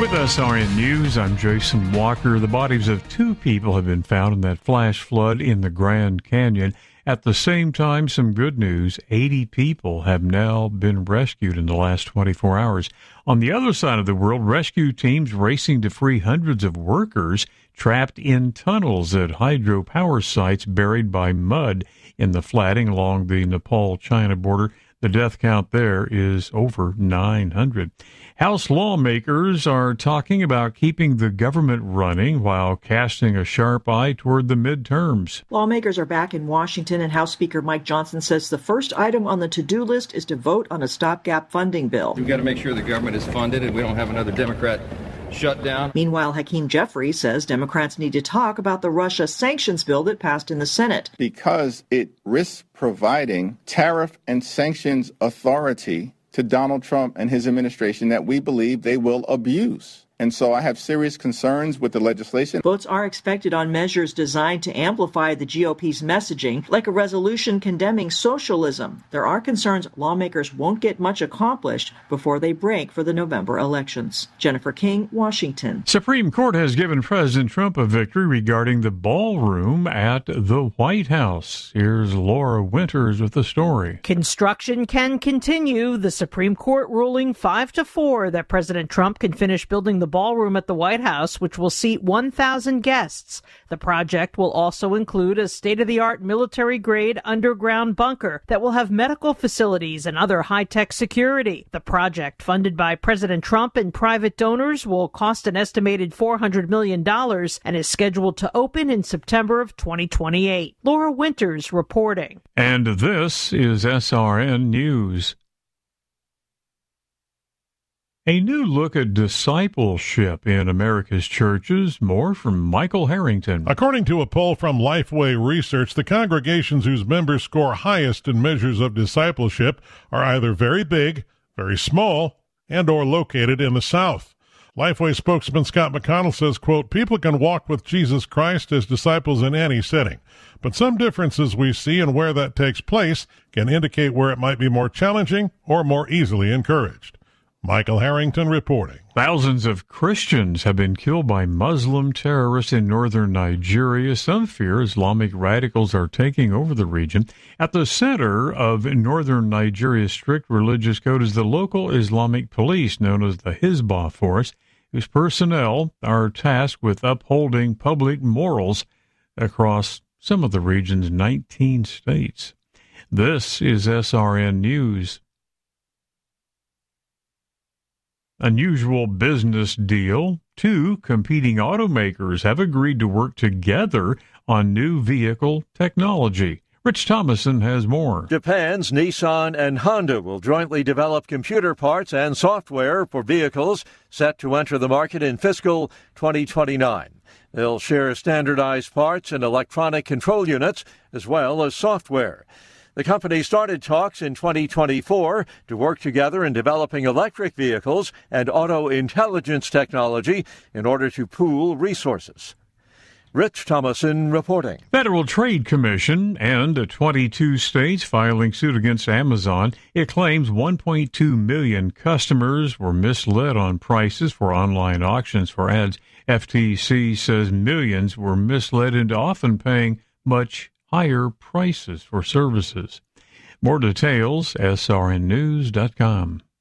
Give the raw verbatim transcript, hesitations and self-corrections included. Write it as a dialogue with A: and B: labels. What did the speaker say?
A: With S R N News, I'm Jason Walker. The bodies of two people have been found in that flash flood in the Grand Canyon. At the same time, some good news. eighty people have now been rescued in the last twenty-four hours. On the other side of the world, rescue teams racing to free hundreds of workers trapped in tunnels at hydropower sites buried by mud in the flatting along the Nepal-China border. The death count there is over nine hundred. House lawmakers are talking about keeping the government running while casting a sharp eye toward the midterms.
B: Lawmakers are back in Washington, and House Speaker Mike Johnson says the first item on the to-do list is to vote on a stopgap funding bill.
C: We've got to make sure the government is funded and we don't have another Democrat shut down.
B: Meanwhile, Hakeem Jeffries says Democrats need to talk about the Russia sanctions bill that passed in the Senate.
D: Because it risks providing tariff and sanctions authority to Donald Trump and his administration that we believe they will abuse. And so I have serious concerns with the legislation.
B: Votes are expected on measures designed to amplify the G O P's messaging, like a resolution condemning socialism. There are concerns lawmakers won't get much accomplished before they break for the November elections. Jennifer King, Washington.
A: Supreme Court has given President Trump a victory regarding the ballroom at the White House. Here's Laura Winters with the story.
E: Construction can continue. The Supreme Court ruling five to four that President Trump can finish building the ballroom at the White House, which will seat one thousand guests. The project will also include a state-of-the-art military-grade underground bunker that will have medical facilities and other high-tech security. The project, funded by President Trump and private donors, will cost an estimated four hundred million dollars and is scheduled to open in September of twenty twenty-eight. Laura Winters reporting.
A: And this is S R N News. A new look at discipleship in America's churches. More from Michael Harrington.
F: According to a poll from Lifeway Research, the congregations whose members score highest in measures of discipleship are either very big, very small, and or located in the South. Lifeway spokesman Scott McConnell says, quote, people can walk with Jesus Christ as disciples in any setting, but some differences we see in where that takes place can indicate where it might be more challenging or more easily encouraged. Michael Harrington reporting.
A: Thousands of Christians have been killed by Muslim terrorists in northern Nigeria. Some fear Islamic radicals are taking over the region. At the center of northern Nigeria's strict religious code is the local Islamic police, known as the Hizbah Force, whose personnel are tasked with upholding public morals across some of the region's nineteen states. This is S R N News. Unusual business deal. Two competing automakers have agreed to work together on new vehicle technology. Rich Thomason has more.
G: Japan's Nissan and Honda will jointly develop computer parts and software for vehicles set to enter the market in fiscal twenty twenty-nine. They'll share standardized parts and electronic control units as well as software. The company started talks in twenty twenty-four to work together in developing electric vehicles and auto intelligence technology in order to pool resources. Rich Thomason reporting.
A: Federal Trade Commission and twenty-two states filing suit against Amazon. It claims one point two million customers were misled on prices for online auctions for ads. F T C says millions were misled into often paying much higher prices for services. More details, S R N news dot com.